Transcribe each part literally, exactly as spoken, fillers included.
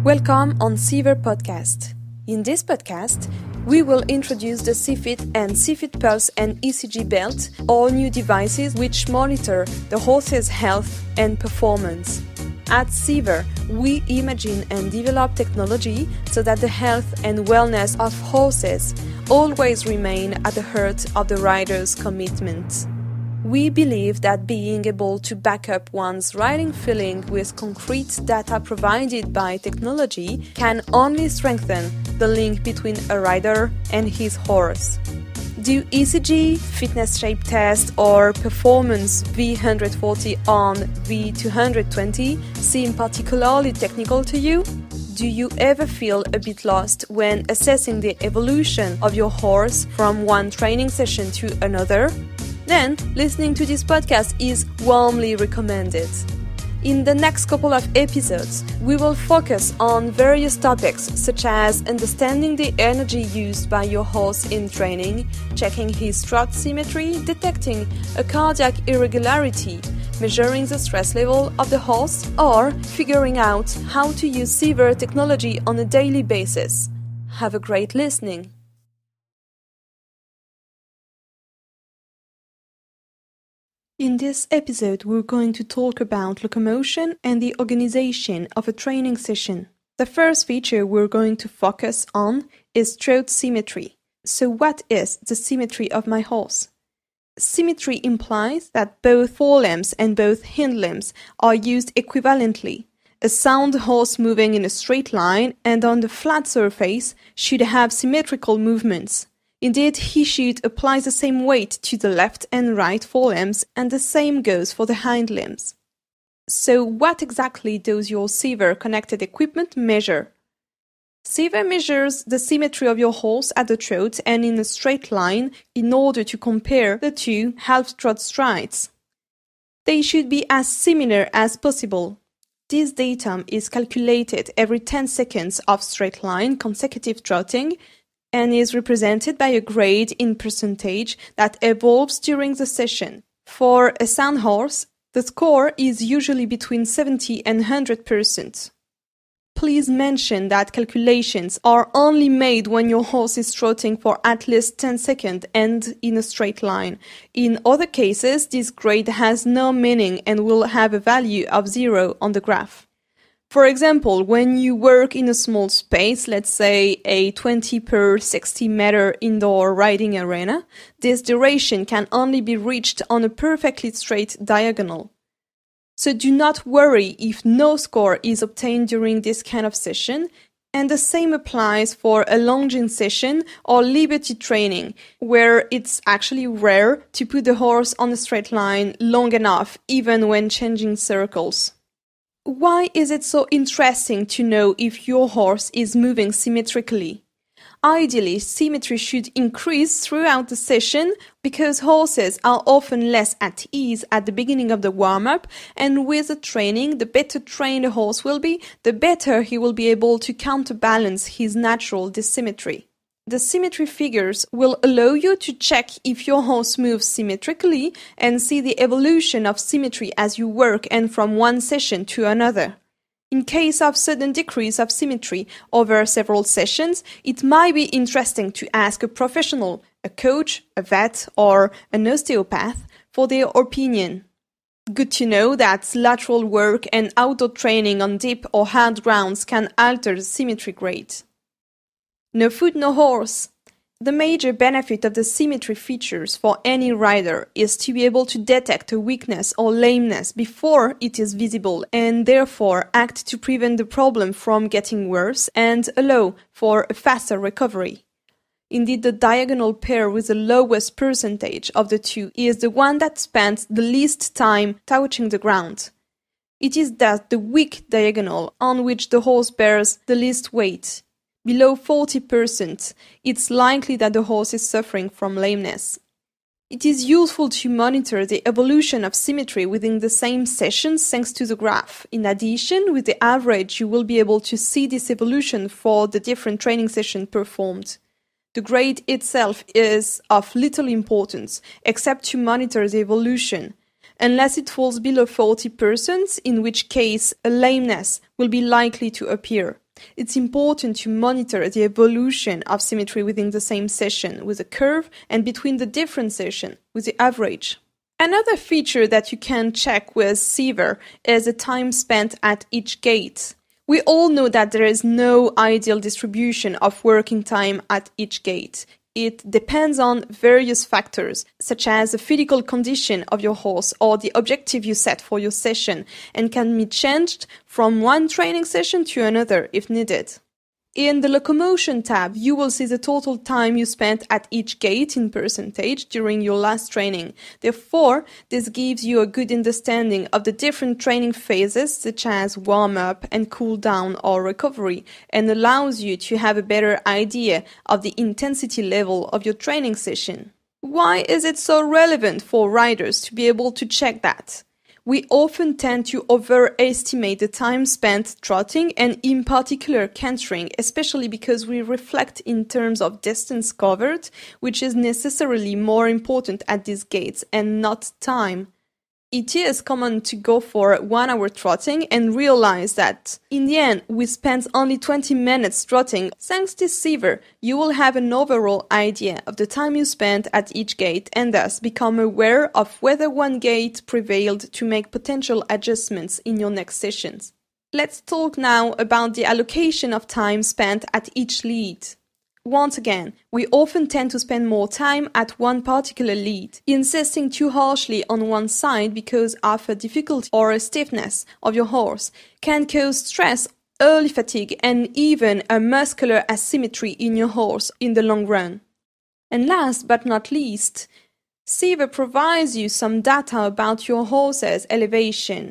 Welcome on Seaver Podcast. In this podcast, we will introduce the C-Fit and C-Fit Pulse and E C G belt, all new devices which monitor the horse's health and performance. At Seaver, we imagine and develop technology so that the health and wellness of horses always remain at the heart of the rider's commitment. We believe that being able to back up one's riding feeling with concrete data provided by technology can only strengthen the link between a rider and his horse. Do E C G, fitness shape test, or performance V one forty on V two twenty seem particularly technical to you? Do you ever feel a bit lost when assessing the evolution of your horse from one training session to another? Then, listening to this podcast is warmly recommended. In the next couple of episodes, we will focus on various topics such as understanding the energy used by your horse in training, checking his trot symmetry, detecting a cardiac irregularity, measuring the stress level of the horse, or figuring out how to use Seaver technology on a daily basis. Have a great listening! In this episode, we're going to talk about locomotion and the organization of a training session. The first feature we're going to focus on is trot symmetry. So what is the symmetry of my horse? Symmetry implies that both forelimbs and both hind limbs are used equivalently. A sound horse moving in a straight line and on the flat surface should have symmetrical movements. Indeed, he should apply the same weight to the left and right forelimbs, and the same goes for the hind limbs. So what exactly does your Seaver connected equipment measure? Seaver measures the symmetry of your horse at the trot and in a straight line in order to compare the two half-trot strides. They should be as similar as possible. This datum is calculated every ten seconds of straight line consecutive trotting and is represented by a grade in percentage that evolves during the session. For a sound horse, the score is usually between seventy and one hundred percent. Please mention that calculations are only made when your horse is trotting for at least ten seconds and in a straight line. In other cases, this grade has no meaning and will have a value of zero on the graph. For example, when you work in a small space, let's say a twenty per sixty meter indoor riding arena, this duration can only be reached on a perfectly straight diagonal. So do not worry if no score is obtained during this kind of session, and the same applies for a longines session or liberty training, where it's actually rare to put the horse on a straight line long enough, even when changing circles. Why is it so interesting to know if your horse is moving symmetrically? Ideally, symmetry should increase throughout the session because horses are often less at ease at the beginning of the warm-up, and with the training, the better trained a horse will be, the better he will be able to counterbalance his natural dissymmetry. The symmetry figures will allow you to check if your horse moves symmetrically and see the evolution of symmetry as you work and from one session to another. In case of sudden decrease of symmetry over several sessions, it might be interesting to ask a professional, a coach, a vet, or an osteopath for their opinion. Good to know that lateral work and outdoor training on deep or hard grounds can alter the symmetry grade. No foot, no horse. The major benefit of the symmetry features for any rider is to be able to detect a weakness or lameness before it is visible and therefore act to prevent the problem from getting worse and allow for a faster recovery. Indeed, the diagonal pair with the lowest percentage of the two is the one that spends the least time touching the ground. It is thus the weak diagonal on which the horse bears the least weight. Below forty percent, it's likely that the horse is suffering from lameness. It is useful to monitor the evolution of symmetry within the same sessions thanks to the graph. In addition, with the average, you will be able to see this evolution for the different training sessions performed. The grade itself is of little importance, except to monitor the evolution. unless it falls below forty percent, in which case a lameness will be likely to appear. It's important to monitor the evolution of symmetry within the same session with a curve and between the different sessions with the average. Another feature that you can check with Siever is the time spent at each gate. We all know that there is no ideal distribution of working time at each gate. It depends on various factors, such as the physical condition of your horse or the objective you set for your session, and can be changed from one training session to another if needed. In the locomotion tab, you will see the total time you spent at each gate in percentage during your last training. Therefore, this gives you a good understanding of the different training phases, such as warm-up and cool-down or recovery, and allows you to have a better idea of the intensity level of your training session. Why is it so relevant for riders to be able to check that? We often tend to overestimate the time spent trotting and in particular cantering, especially because we reflect in terms of distance covered, which is necessarily more important at these gates and not time. It is common to go for one hour trotting and realize that in the end we spent only twenty minutes trotting. Thanks to Siever, you will have an overall idea of the time you spent at each gate and thus become aware of whether one gate prevailed to make potential adjustments in your next sessions. Let's talk now about the allocation of time spent at each lead. Once again, we often tend to spend more time at one particular lead, insisting too harshly on one side because of a difficulty or a stiffness of your horse can cause stress, early fatigue, and even a muscular asymmetry in your horse in the long run. And last but not least, Siever provides you some data about your horse's elevation.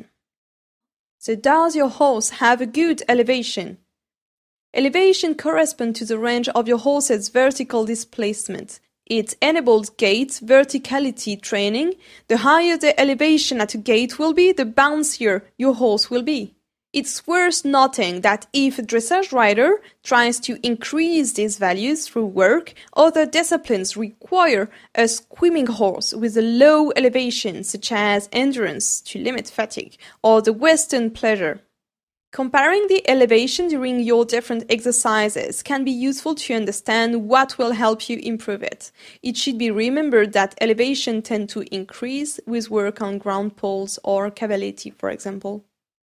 So does your horse have a good elevation? Elevation corresponds to the range of your horse's vertical displacement. It enables gait verticality training. The higher the elevation at a gate will be, the bouncier your horse will be. It's worth noting that if a dressage rider tries to increase these values through work, other disciplines require a squimming horse with a low elevation, such as endurance to limit fatigue, or the Western pleasure. Comparing the elevation during your different exercises can be useful to understand what will help you improve it. It should be remembered that elevation tends to increase with work on ground poles or cavaletti, for example.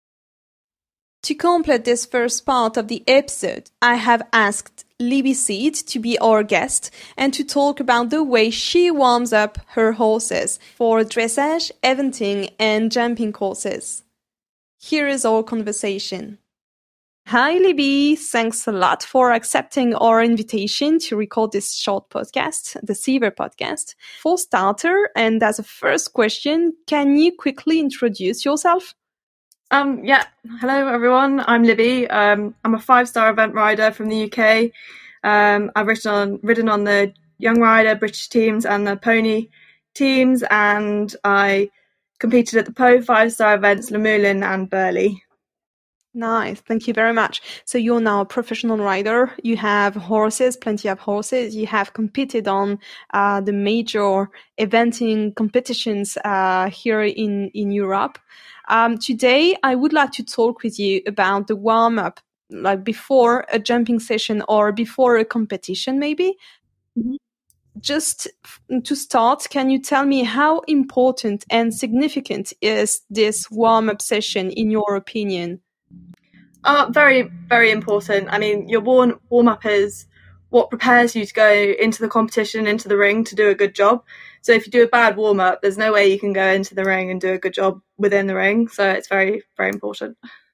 To complete this first part of the episode, I have asked Libby Seed to be our guest and to talk about the way she warms up her horses for dressage, eventing, and jumping courses. Here is our conversation. Hi, Libby. Thanks a lot for accepting our invitation to record this short podcast, the Siever podcast. For starter, and as a first question, can you quickly introduce yourself? Um, yeah. Hello, everyone. I'm Libby. Um, I'm a five-star event rider from the U K. Um, I've ridden on, ridden on the Young Rider British teams and the Pony teams, and I competed at the Po five-star events, Le Moulin and Burghley. Nice. Thank you very much. So you're now a professional rider. You have horses, plenty of horses. You have competed on uh, the major eventing competitions uh, here in, in Europe. Um, today, I would like to talk with you about the warm-up, like before a jumping session or before a competition, maybe. Mm-hmm. Just to start, can you tell me how important and significant is this warm-up session in your opinion? Uh, very, very important. I mean, your warm, warm-up is what prepares you to go into the competition, into the ring to do a good job. So if you do a bad warm-up, there's no way you can go into the ring and do a good job within the ring. So it's very, very important.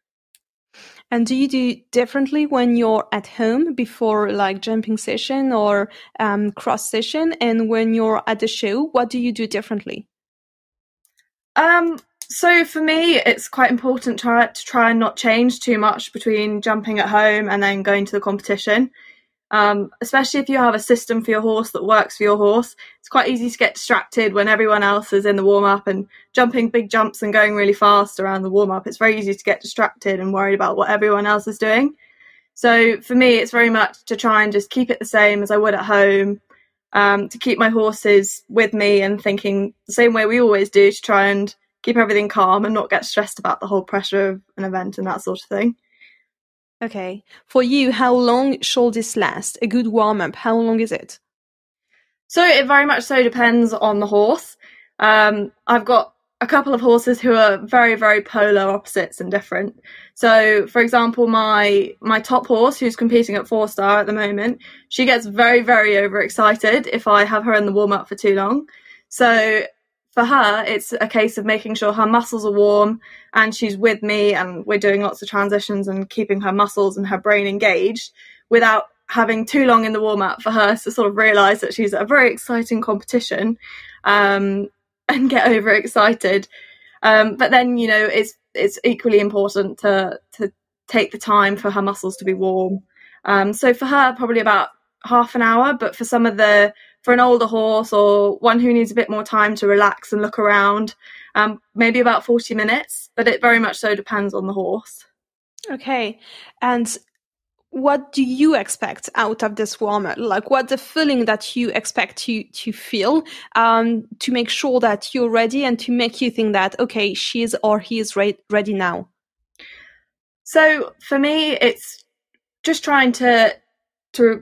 And do you do differently when you're at home before like jumping session or um, cross session? And when you're at the show, what do you do differently? Um, so for me, it's quite important to try, to try and not change too much between jumping at home and then going to the competition. Um, especially if you have a system for your horse that works for your horse. It's quite easy to get distracted when everyone else is in the warm-up and jumping big jumps and going really fast around the warm-up. It's very easy to get distracted and worried about what everyone else is doing. So for me, it's very much to try and just keep it the same as I would at home, um, to keep my horses with me and thinking the same way we always do, to try and keep everything calm and not get stressed about the whole pressure of an event and that sort of thing. Okay. For you, how long should this last? A good warm-up, how long is it? So it very much so depends on the horse. Um, I've got a couple of horses who are very, very polar opposites and different. So, for example, my my top horse, who's competing at four star at the moment, she gets very, very overexcited if I have her in the warm up for too long. So for her, it's a case of making sure her muscles are warm and she's with me, and we're doing lots of transitions and keeping her muscles and her brain engaged without having too long in the warm up for her to sort of realise that she's at a very exciting competition. Um, and get overexcited. Um, but then, you know, it's it's equally important to to take the time for her muscles to be warm. Um, so for her, probably about half an hour. But for some of the for an older horse or one who needs a bit more time to relax and look around, um, maybe about forty minutes. But it very much so depends on the horse. Okay, and what do you expect out of this warm-up? Like, what's the feeling that you expect to to feel um, to make sure that you're ready and to make you think that, okay, she's or he is re- ready now? So for me, it's just trying to to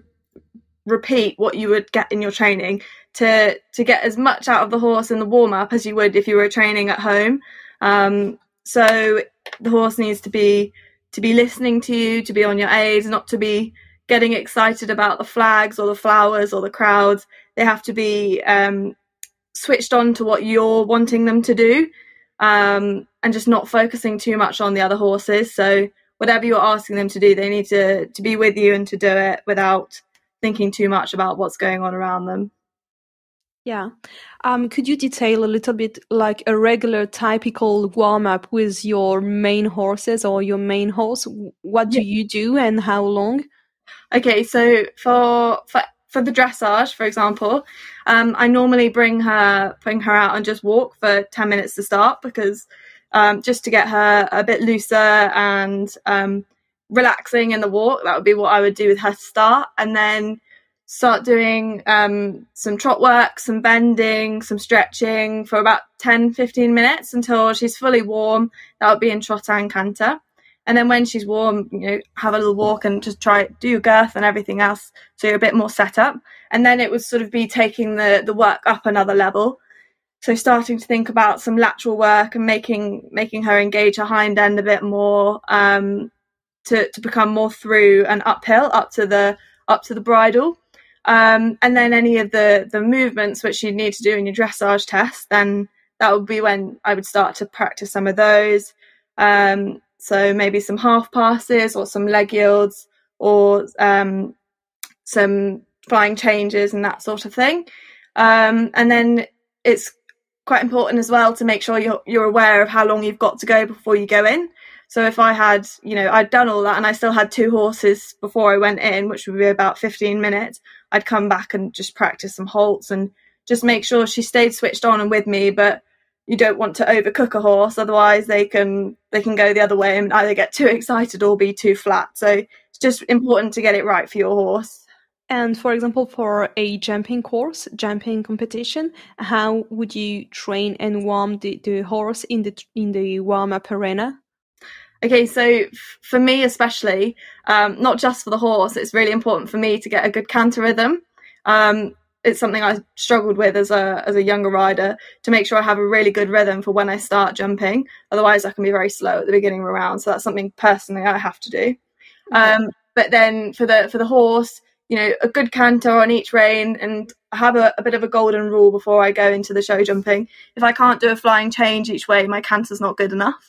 repeat what you would get in your training, to to get as much out of the horse in the warm-up as you would if you were training at home. Um, so the horse needs to be to be listening to you, to be on your aids, not to be getting excited about the flags or the flowers or the crowds. They have to be um, switched on to what you're wanting them to do, um, and just not focusing too much on the other horses. So whatever you're asking them to do, they need to, to be with you and to do it without thinking too much about what's going on around them. Yeah. Um, could you detail a little bit like a regular typical warm-up with your main horses or your main horse? What do Yeah. you do and how long? Okay, so for for for the dressage, for example, um, I normally bring her bring her out and just walk for ten minutes to start, because um, just to get her a bit looser and um, relaxing in the walk. That would be what I would do with her to start, and then start doing um, some trot work, some bending, some stretching for about ten, fifteen minutes until she's fully warm. That would be in trot and canter. And then when she's warm, you know, have a little walk and just try do your girth and everything else, so you're a bit more set up. And then it would sort of be taking the the work up another level. So starting to think about some lateral work and making making her engage her hind end a bit more, um, to to become more through and uphill up to the up to the bridle. Um, and then any of the the movements which you need to do in your dressage test, then that would be when I would start to practice some of those. Um, so maybe some half passes or some leg yields or um, some flying changes and that sort of thing. Um, and then it's quite important as well to make sure you're you're aware of how long you've got to go before you go in. So if I had, you know, I'd done all that and I still had two horses before I went in, which would be about fifteen minutes, I'd come back and just practice some halts and just make sure she stayed switched on and with me. But you don't want to overcook a horse, otherwise they can they can go the other way and either get too excited or be too flat. So it's just important to get it right for your horse. And for example, for a jumping course, jumping competition, how would you train and warm the, the horse in the in the warm-up arena? Okay, so for me especially, um, not just for the horse, it's really important for me to get a good canter rhythm. Um, it's something I struggled with as a as a younger rider, to make sure I have a really good rhythm for when I start jumping. Otherwise, I can be very slow at the beginning of a round. So that's something personally I have to do. Okay. Um, but then for the for the horse, you know, a good canter on each rein, and have a, a bit of a golden rule before I go into the show jumping. If I can't do a flying change each way, my canter's not good enough.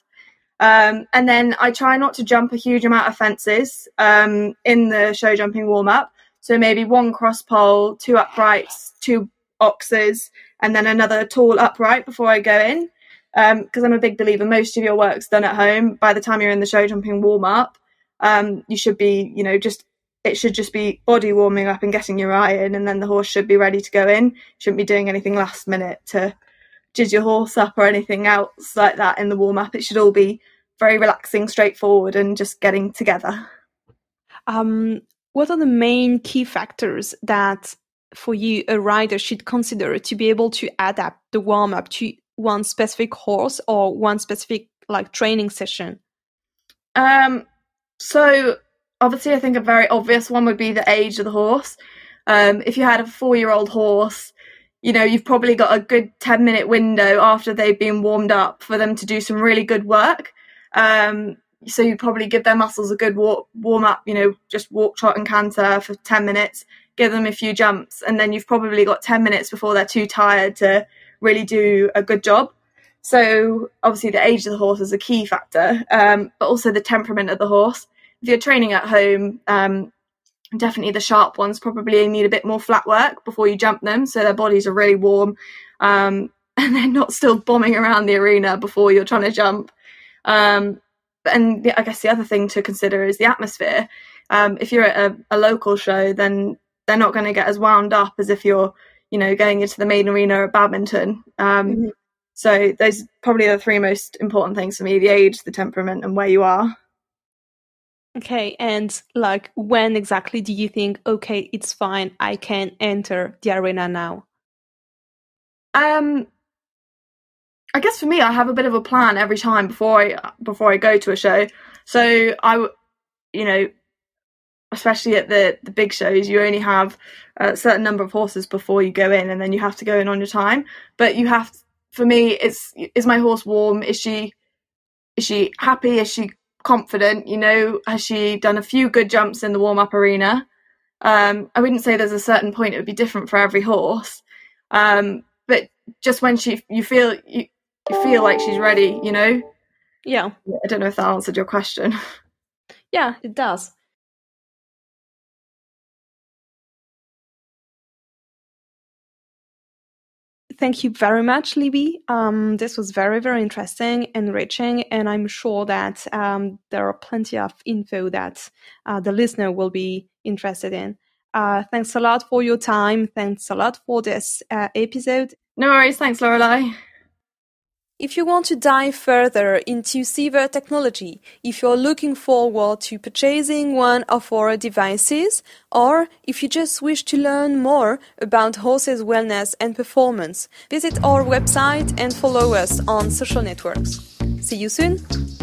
Um, and then I try not to jump a huge amount of fences um, in the show jumping warm up. So maybe one cross pole, two uprights, two boxes, and then another tall upright before I go in. Because um, I'm a big believer, most of your work's done at home. By the time you're in the show jumping warm up, um, you should be, you know, just it should just be body warming up and getting your eye in, and then the horse should be ready to go in. Shouldn't be doing anything last minute to jizz your horse up or anything else like that in the warm up. It should all be very relaxing, straightforward, and just getting together. Um, what are the main key factors that for you a rider should consider to be able to adapt the warm up to one specific horse or one specific like training session? Um, so obviously, I think a very obvious one would be the age of the horse. Um, if you had a four-year-old horse, you know, you've probably got a good ten-minute window after they've been warmed up for them to do some really good work. Um, so you'd probably give their muscles a good walk, warm up, you know, just walk, trot and canter for ten minutes, give them a few jumps, and then you've probably got ten minutes before they're too tired to really do a good job. So obviously the age of the horse is a key factor, um, but also the temperament of the horse. If you're training at home, um, definitely the sharp ones probably need a bit more flat work before you jump them, so their bodies are really warm, um, and they're not still bombing around the arena before you're trying to jump. Um, and I guess the other thing to consider is the atmosphere. Um, if you're at a, a local show, then they're not going to get as wound up as if you're, you know, going into the main arena at badminton. Um, mm-hmm. So those are probably the three most important things for me: the age, the temperament, and where you are. Okay, and like when exactly do you think, okay, it's fine, I can enter the arena now? Um, I guess for me, I have a bit of a plan every time before I before I go to a show. So I, you know, especially at the the big shows, you only have a certain number of horses before you go in, and then you have to go in on your time. But you have, for me, it's is my horse warm? Is she is she happy? Is she confident? You know, has she done a few good jumps in the warm-up arena? Um, I wouldn't say there's a certain point it would be different for every horse, um, but just when she, you feel you, you feel like she's ready, you know. Yeah. I don't know if that answered your question. Yeah, it does. Thank you very much, Libby. Um, this was very, very interesting, enriching, and I'm sure that um, there are plenty of info that uh, the listener will be interested in. Uh, thanks a lot for your time. Thanks a lot for this uh, episode. No worries. Thanks, Lorelei. If you want to dive further into Siever technology, if you're looking forward to purchasing one of our devices, or if you just wish to learn more about horses' wellness and performance, visit our website and follow us on social networks. See you soon!